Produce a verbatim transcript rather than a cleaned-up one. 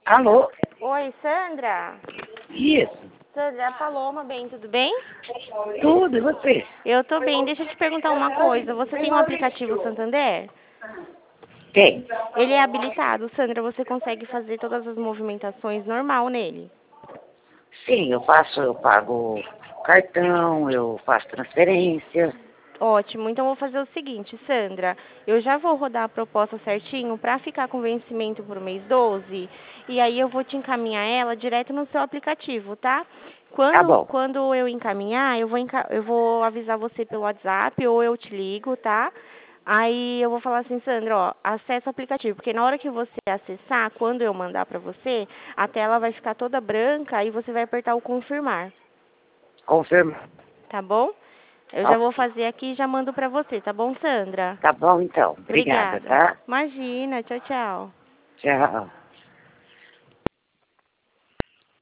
Alô? Oi, Sandra? Isso. Sandra, é a Paloma, bem, tudo bem? Tudo, e você? Eu tô bem, deixa eu te perguntar uma coisa. Você tem um aplicativo Santander? Tem. Ele é habilitado, Sandra, você consegue fazer todas as movimentações normal nele? Sim, eu faço, eu pago cartão, eu faço transferência. Ótimo, então vou fazer o seguinte, Sandra, eu já vou rodar a proposta certinho para ficar com vencimento para o mês doze, e aí eu vou te encaminhar ela direto no seu aplicativo, tá? Tá Quando, bom. quando eu encaminhar, eu vou, enca eu vou avisar você pelo WhatsApp ou eu te ligo, tá? Aí eu vou falar assim, Sandra, ó, acessa o aplicativo, porque na hora que você acessar, quando eu mandar para você, a tela vai ficar toda branca e você vai apertar o confirmar, Confirma. tá bom? Eu já vou Ok. fazer aqui e já mando pra você, tá bom, Sandra? Tá bom, então. Obrigada, Obrigada. tá? Imagina, tchau, tchau. Tchau.